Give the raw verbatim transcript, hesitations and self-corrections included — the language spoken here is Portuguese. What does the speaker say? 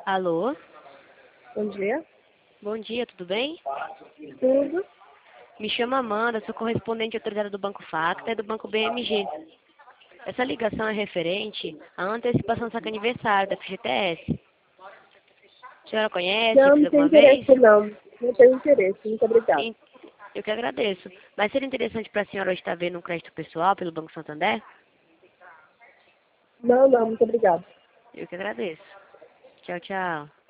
Alô? Bom dia. Bom dia, tudo bem? Tudo. Me chamo Amanda, sou correspondente autorizada do Banco Facta e do Banco B M G. Essa ligação é referente à antecipação do saque aniversário da F G T S. A senhora conhece? Já Não, fez não tenho alguma vez? interesse, não. Não tenho interesse. Muito obrigada. Sim, eu que agradeço. Mas seria interessante para a senhora hoje estar vendo um crédito pessoal pelo Banco Santander? Não, não, muito obrigada. Eu que agradeço. Tchau, tchau.